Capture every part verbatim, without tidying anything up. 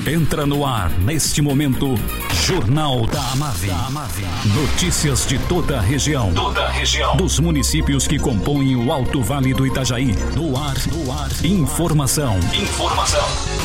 Entra no ar, neste momento, Jornal da Amave. Notícias de toda a região. Toda a região. Dos municípios que compõem o Alto Vale do Itajaí. No ar, no ar. Informação. Informação.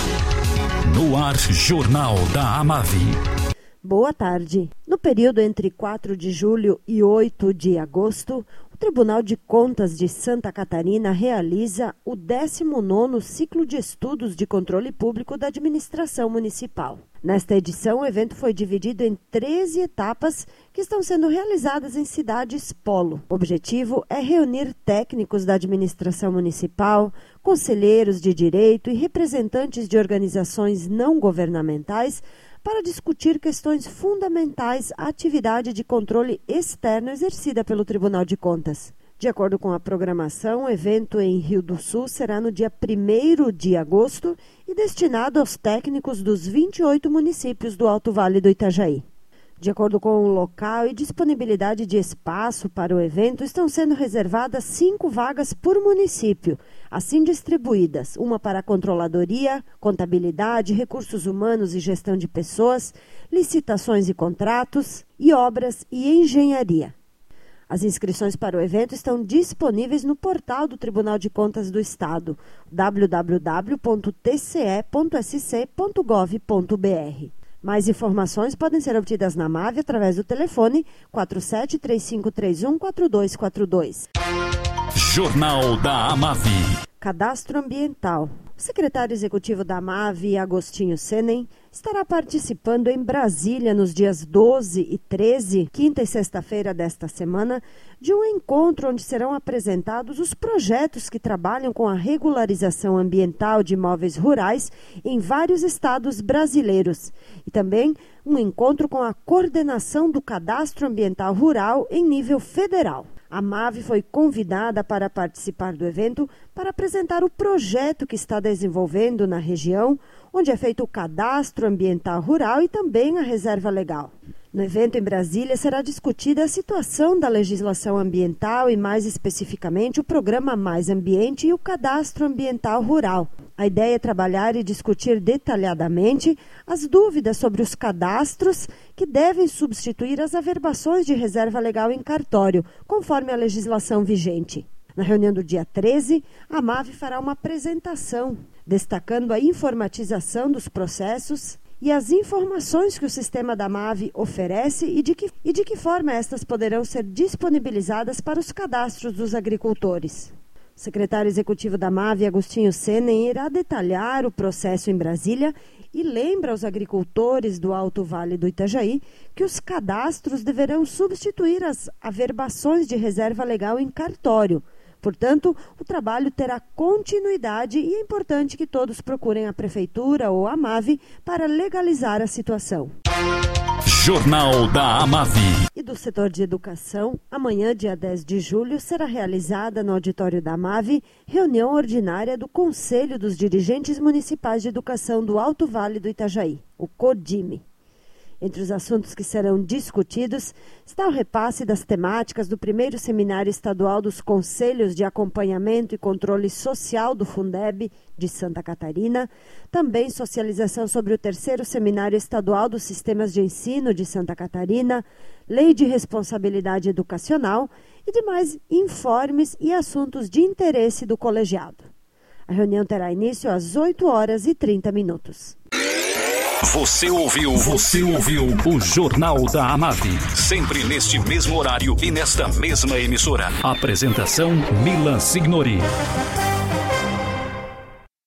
No ar, Jornal da Amave. Boa tarde. No período entre quatro de julho e oito de agosto, o Tribunal de Contas de Santa Catarina realiza o décimo nono Ciclo de Estudos de Controle Público da Administração Municipal. Nesta edição, o evento foi dividido em treze etapas que estão sendo realizadas em cidades polo. O objetivo é reunir técnicos da administração municipal, conselheiros de direito e representantes de organizações não governamentais para discutir questões fundamentais à atividade de controle externo exercida pelo Tribunal de Contas. De acordo com a programação, o evento em Rio do Sul será no dia primeiro de agosto e destinado aos técnicos dos vinte e oito municípios do Alto Vale do Itajaí. De acordo com o local e disponibilidade de espaço para o evento, estão sendo reservadas cinco vagas por município, assim distribuídas, uma para a controladoria, contabilidade, recursos humanos e gestão de pessoas, licitações e contratos, e obras e engenharia. As inscrições para o evento estão disponíveis no portal do Tribunal de Contas do Estado, w w w ponto t c e ponto s c ponto gov ponto b r. Mais informações podem ser obtidas na Amave através do telefone quatro sete três cinco três um quatro dois quatro dois. Jornal da Amave. Cadastro Ambiental. O secretário executivo da Amave, Agostinho Senen, estará participando em Brasília nos dias doze e treze, quinta e sexta-feira desta semana, de um encontro onde serão apresentados os projetos que trabalham com a regularização ambiental de imóveis rurais em vários estados brasileiros e também um encontro com a coordenação do Cadastro Ambiental Rural em nível federal. A Amave foi convidada para participar do evento para apresentar o projeto que está desenvolvendo na região, onde é feito o cadastro ambiental rural e também a reserva legal. No evento em Brasília será discutida a situação da legislação ambiental e, mais especificamente, o programa Mais Ambiente e o cadastro ambiental rural. A ideia é trabalhar e discutir detalhadamente as dúvidas sobre os cadastros que devem substituir as averbações de reserva legal em cartório, conforme a legislação vigente. Na reunião do dia treze, a Amave fará uma apresentação, destacando a informatização dos processos e as informações que o sistema da Amave oferece e de que, e de que forma estas poderão ser disponibilizadas para os cadastros dos agricultores. O secretário executivo da Amave, Agostinho Senen, irá detalhar o processo em Brasília e lembra aos agricultores do Alto Vale do Itajaí que os cadastros deverão substituir as averbações de reserva legal em cartório. Portanto, o trabalho terá continuidade e é importante que todos procurem a Prefeitura ou a Amave para legalizar a situação. Jornal da Amave. E do setor de educação, amanhã, dia dez de julho, será realizada no auditório da Amave reunião ordinária do Conselho dos Dirigentes Municipais de Educação do Alto Vale do Itajaí, o CODIME. Entre os assuntos que serão discutidos está o repasse das temáticas do primeiro Seminário Estadual dos Conselhos de Acompanhamento e Controle Social do Fundeb de Santa Catarina, também socialização sobre o terceiro Seminário Estadual dos Sistemas de Ensino de Santa Catarina, Lei de Responsabilidade Educacional e demais informes e assuntos de interesse do colegiado. A reunião terá início às oito horas e trinta minutos. Você ouviu, você ouviu o Jornal da Amave. Sempre neste mesmo horário e nesta mesma emissora. Apresentação Milan Signori.